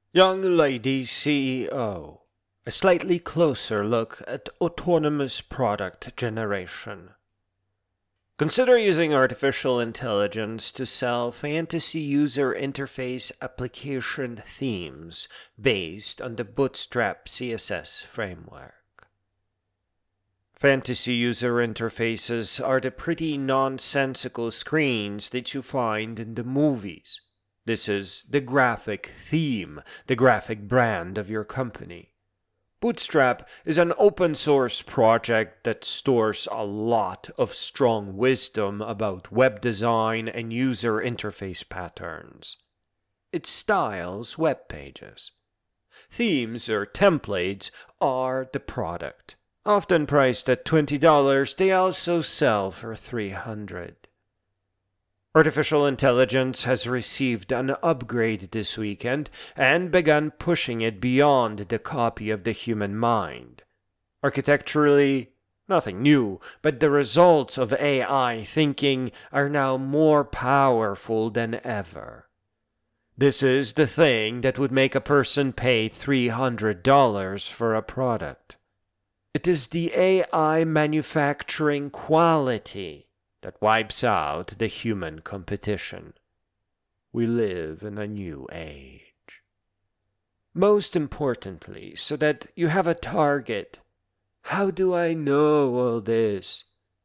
Young Lady CEO. A slightly closer look at autonomous product generation. Consider using artificial intelligence to sell fantasy user interface application themes based on the Bootstrap CSS framework. Fantasy user interfaces are the pretty nonsensical screens that you find in the movies. This is the graphic theme, the graphic brand of your company. Bootstrap is an open source project that stores a lot of strong wisdom about web design and user interface patterns. It styles web pages. Themes or templates are the product. Often priced at $20, they also sell for $300. Artificial intelligence has received an upgrade this weekend and begun pushing it beyond the copy of the human mind. Architecturally, nothing new, but the results of AI thinking are now more powerful than ever. This is the thing that would make a person pay $300 for a product. It is the AI manufacturing quality that wipes out the human competition. We live in a new age. Most importantly, so that you have a target. How do I know all this?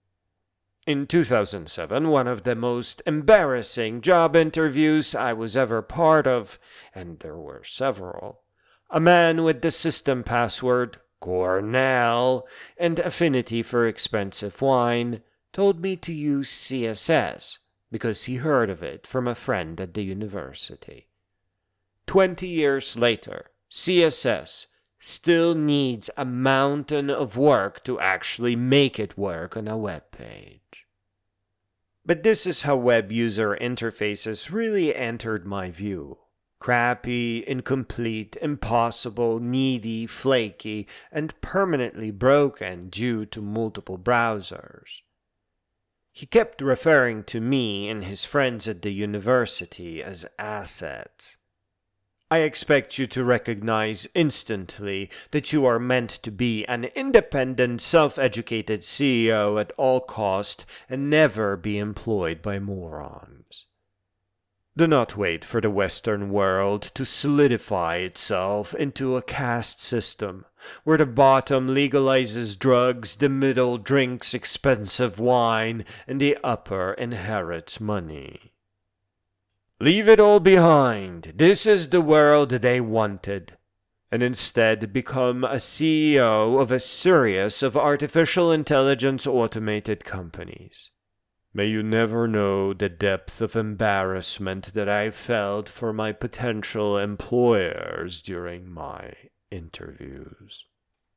In 2007, one of the most embarrassing job interviews I was ever part of, and there were several, a man with the system password Cornell and affinity for expensive wine told me to use CSS because he heard of it from a friend at the university. 20 years later, CSS still needs a mountain of work to actually make it work on a web page. But this is how web user interfaces really entered my view. Crappy, incomplete, impossible, needy, flaky, and permanently broken due to multiple browsers. He kept referring to me and his friends at the university as assets. I expect you to recognize instantly that you are meant to be an independent, self-educated CEO at all cost and never be employed by morons. Do not wait for the Western world to solidify itself into a caste system, where the bottom legalizes drugs, the middle drinks expensive wine, and the upper inherits money. Leave it all behind. This is the world they wanted. And instead become a CEO of a series of artificial intelligence automated companies. May you never know the depth of embarrassment that I felt for my potential employers during my interviews.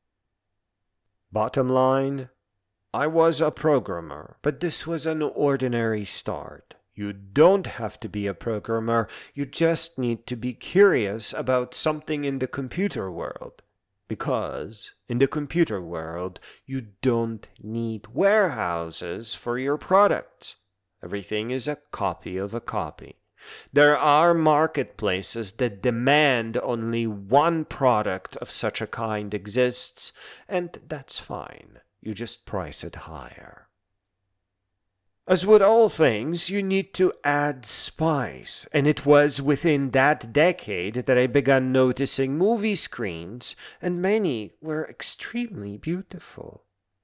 Bottom line, I was a programmer, but this was an ordinary start. You don't have to be a programmer, you just need to be curious about something in the computer world. Because in the computer world, you don't need warehouses for your products. Everything is a copy of a copy. There are marketplaces that demand only one product of such a kind exists, and that's fine. You just price it higher. As with all things, you need to add spice, and it was within that decade that I began noticing movie screens, and many were extremely beautiful.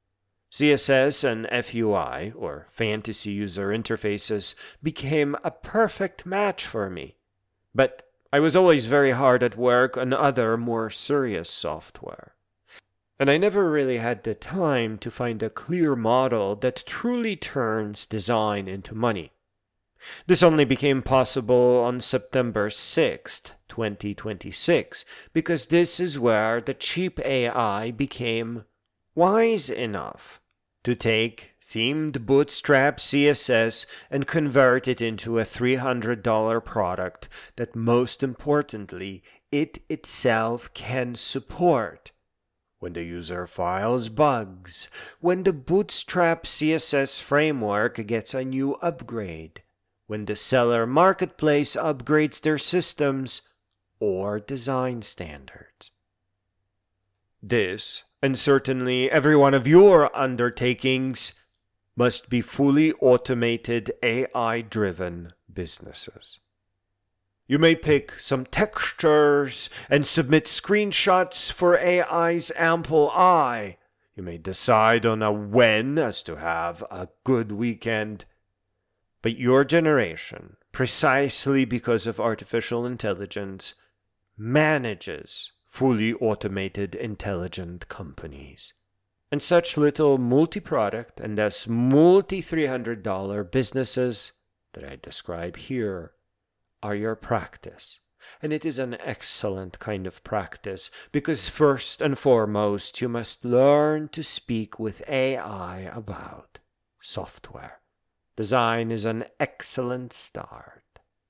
CSS and FUI, or Fantasy User Interfaces, became a perfect match for me. But I was always very hard at work on other, more serious software. And I never really had the time to find a clear model that truly turns design into money. This only became possible on September 6th, 2026, because this is where the cheap AI became wise enough to take themed Bootstrap CSS and convert it into a $300 product that, most importantly, it itself can support. When the user files bugs, when the Bootstrap CSS framework gets a new upgrade, when the seller marketplace upgrades their systems, or design standards. This, and certainly every one of your undertakings, must be fully automated AI-driven businesses. You may pick some textures and submit screenshots for AI's ample eye. You may decide on a when as to have a good weekend. But your generation, precisely because of artificial intelligence, manages fully automated intelligent companies. And such little multi-product and thus multi-$300 businesses that I describe here are your practice. And it is an excellent kind of practice because first and foremost you must learn to speak with AI about software. Design is an excellent start.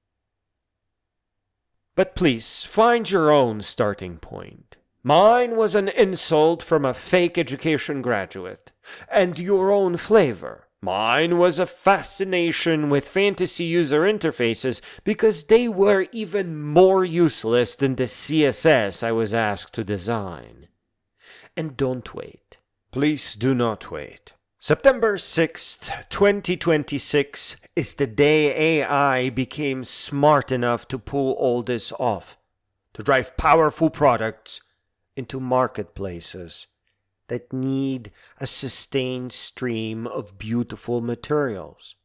But please find your own starting point. Mine was an insult from a fake education graduate, and your own flavor. Mine was a fascination with fantasy user interfaces because they were even more useless than the CSS I was asked to design. And don't wait. Please do not wait. September 6th, 2026 is the day AI became smart enough to pull all this off, to drive powerful products into marketplaces that need a sustained stream of beautiful materials.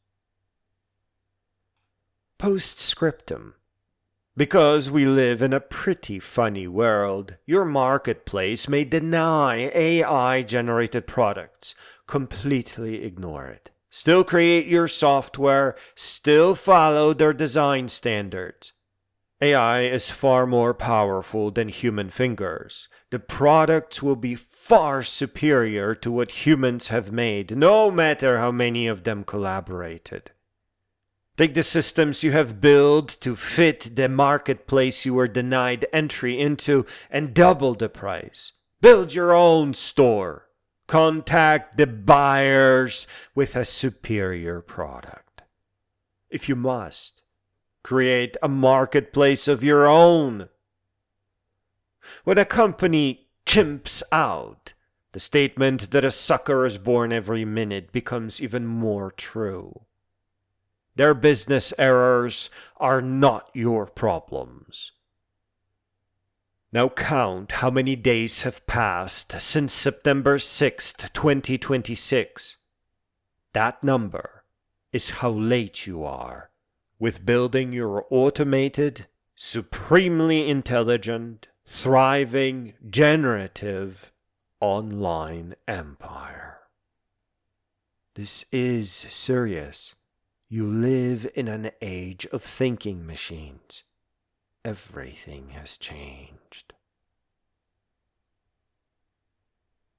Postscriptum. Because we live in a pretty funny world, your marketplace may deny AI-generated products, completely ignore it. Still create your software, still follow their design standards. AI is far more powerful than human fingers. The products will be far superior to what humans have made, no matter how many of them collaborated. Take the systems you have built to fit the marketplace you were denied entry into and double the price. Build your own store. Contact the buyers with a superior product. If you must, create a marketplace of your own. When a company chimps out, the statement that a sucker is born every minute becomes even more true. Their business errors are not your problems. Now count how many days have passed since September 6th, 2026. That number is how late you are with building your automated, supremely intelligent, thriving, generative online empire. This is serious. You live in an age of thinking machines. Everything has changed.